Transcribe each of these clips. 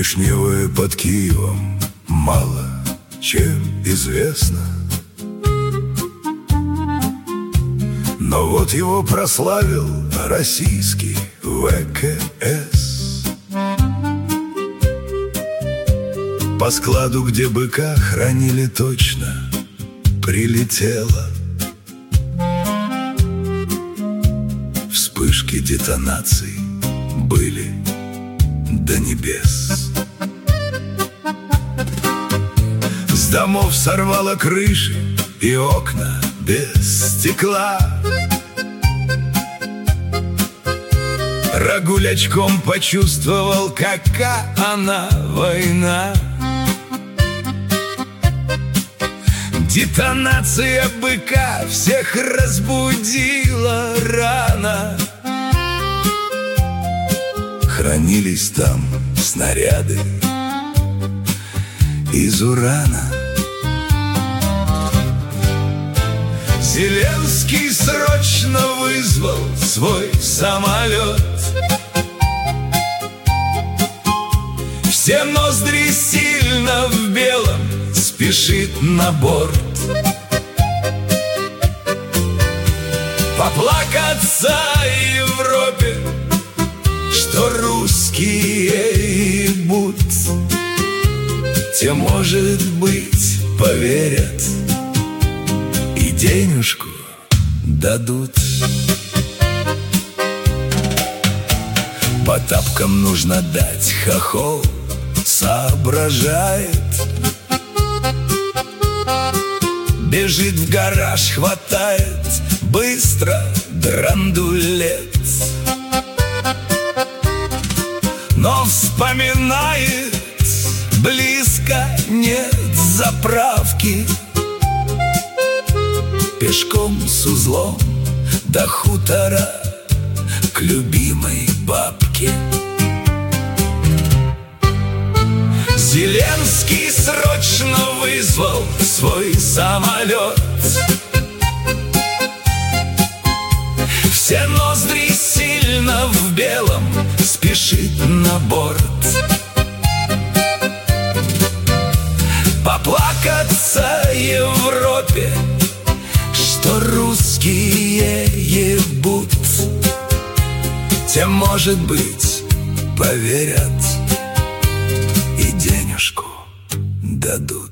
Вишневое под Киевом мало чем известно, но вот его прославил российский ВКС. По складу, где быка хранили, точно прилетело. Вспышки детонаций были до небес. С домов сорвало крыши и окна без стекла. Рагуль очком почувствовал, какая она война. Детонация быка всех разбудила рано. Хранились там снаряды из урана. Зеленский срочно вызвал свой самолет. Все ноздри сильно в белом, спешит на борт. Поплакаться Европе, что русские ебут. Те, может быть, поверят и денежку дадут. По тапкам нужно дать, хохол соображает. Бежит в гараж, хватает быстро драндулет. Но вспоминает, близко нет заправки. Пешком с узлом до хутора к любимой бабке. Зеленский срочно вызвал свой самолет. Все ноздри сильно в белом, спешит на борт. Поплакаться Европе, что русские ебут. Те, может быть, поверят и денежку дадут.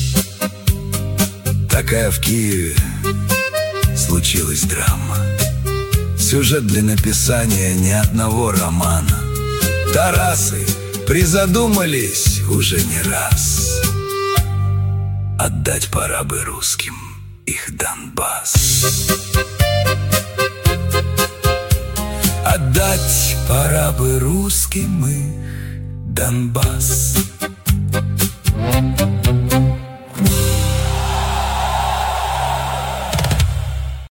Такая в Киеве случилась драма. Сюжет для написания ни одного романа. Тарасы призадумались уже не раз. Отдать пора бы русским их Донбасс. Отдать пора бы русским их Донбасс.